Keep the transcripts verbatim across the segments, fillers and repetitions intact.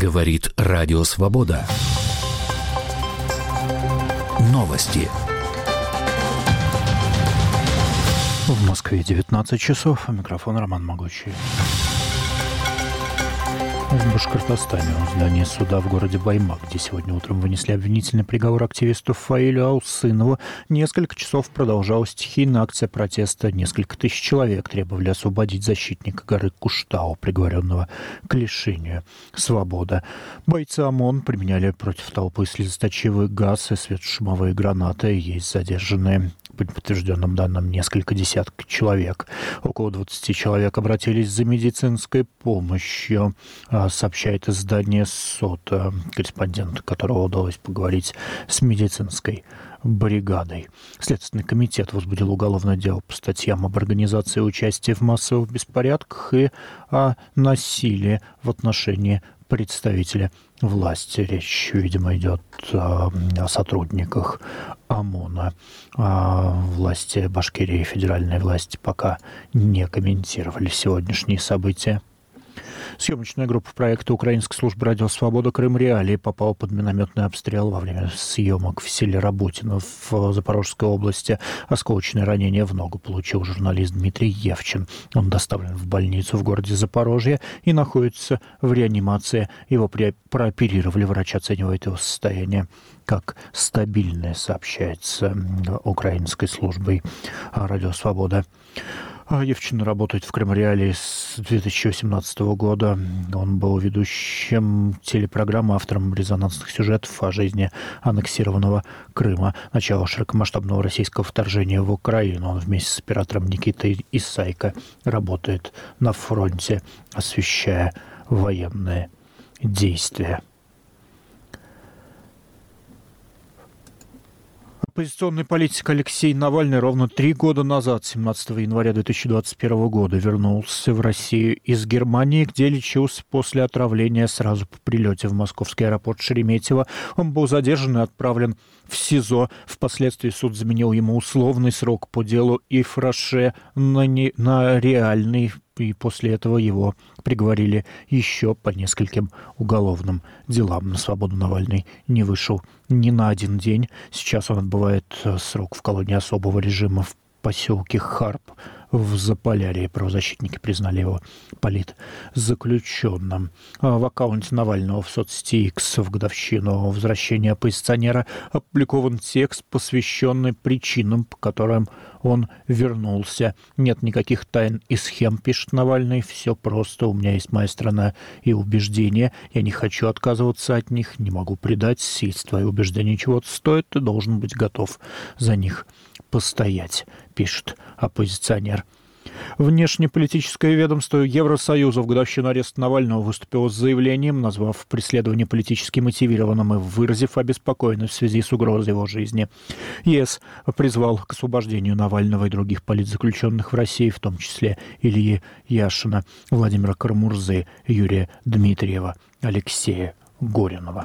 Говорит Радио Свобода. Новости. В Москве девятнадцать часов. Микрофон Роман Могучий. В Башкортостане у здания суда в городе Баймак, где сегодня утром вынесли обвинительный приговор активисту Фаилю Аусынову, несколько часов продолжалась стихийная акция протеста. Несколько тысяч человек требовали освободить защитника горы Куштау, приговоренного к лишению свободы. Бойцы ОМОН применяли против толпы слезоточивый газ и светошумовые гранаты. Есть задержанные, по подтвержденным данным, несколько десятков человек. Около двадцати человек обратились за медицинской помощью, сообщает издание СОТа, корреспондент которого удалось поговорить с медицинской бригадой. Следственный комитет возбудил уголовное дело по статьям об организации участия в массовых беспорядках и о насилии в отношении представителя власти. Речь, видимо, идет о, о сотрудниках ОМОНа. А власти Башкирии и федеральной власти пока не комментировали сегодняшние события. Съемочная группа проекта Украинской службы «Радио Свобода» «Крым Реалии» попала под минометный обстрел во время съемок в селе Работино в Запорожской области. Осколочное ранение в ногу получил журналист Дмитрий Евчин. Он доставлен в больницу в городе Запорожье и находится в реанимации. Его прооперировали. Врач оценивает его состояние как стабильное, сообщается украинской службой «Радио Свобода». Евчин работает в Крым Реалии с две тысячи восемнадцатого года. Он был ведущим телепрограммы, автором резонансных сюжетов о жизни аннексированного Крыма. Начало широкомасштабного российского вторжения в Украину. Он вместе с оператором Никитой Исайко работает на фронте, освещая военные действия. Оппозиционный политик Алексей Навальный ровно три года назад, семнадцатого января две тысячи двадцать первого года, вернулся в Россию из Германии, где лечился после отравления сразу по прилете в московский аэропорт Шереметьево. Он был задержан и отправлен в СИЗО. Впоследствии суд заменил ему условный срок по делу Ифраше на, не, на реальный, и после этого его приговорили еще по нескольким уголовным делам. На свободу Навальный не вышел ни на один день. Сейчас он отбывает срок в колонии особого режима в поселке Харп в Заполярье. Правозащитники признали его политзаключенным. В аккаунте Навального в соцсети X в годовщину возвращения оппозиционера опубликован текст, посвященный причинам, по которым он вернулся. Нет никаких тайн и схем, пишет Навальный. Все просто. У меня есть моя страна и убеждения. Я не хочу отказываться от них, не могу предать. Если твои убеждения чего-то стоят, ты должен быть готов за них постоять, пишет оппозиционер. Внешнеполитическое ведомство Евросоюза в годовщину ареста Навального выступило с заявлением, назвав преследование политически мотивированным и выразив обеспокоенность в связи с угрозой его жизни. ЕС призвал к освобождению Навального и других политзаключенных в России, в том числе Ильи Яшина, Владимира Карамурзы, Юрия Дмитриева, Алексея Горинова.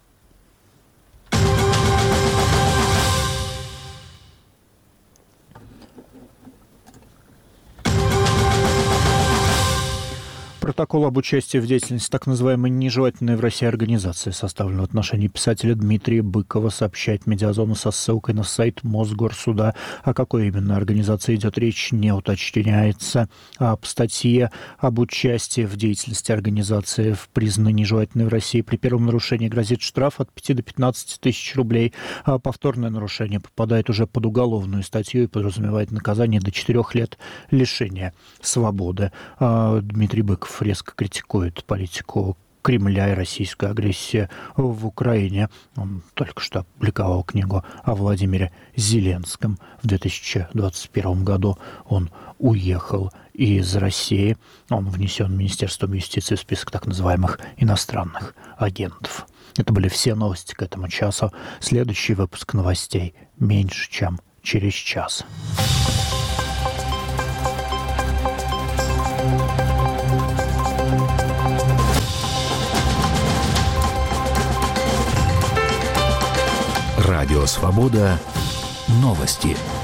Протокол об участии в деятельности так называемой нежелательной в России организации, составленной в отношении писателя Дмитрия Быкова, сообщает Медиазона со ссылкой на сайт Мосгорсуда. О какой именно организации идет речь, не уточняется. А в статье об участии в деятельности организации в признанной нежелательной в России при первом нарушении грозит штраф от пяти до пятнадцати тысяч рублей. А повторное нарушение попадает уже под уголовную статью и подразумевает наказание до четырех лет лишения свободы. А Дмитрий Быков резко критикует политику Кремля и российскую агрессию в Украине. Он только что опубликовал книгу о Владимире Зеленском. В две тысячи двадцать первом году он уехал из России. Он внесен Министерством юстиции в список так называемых иностранных агентов. Это были все новости к этому часу. Следующий выпуск новостей меньше, чем через час. Радио Свобода. Новости.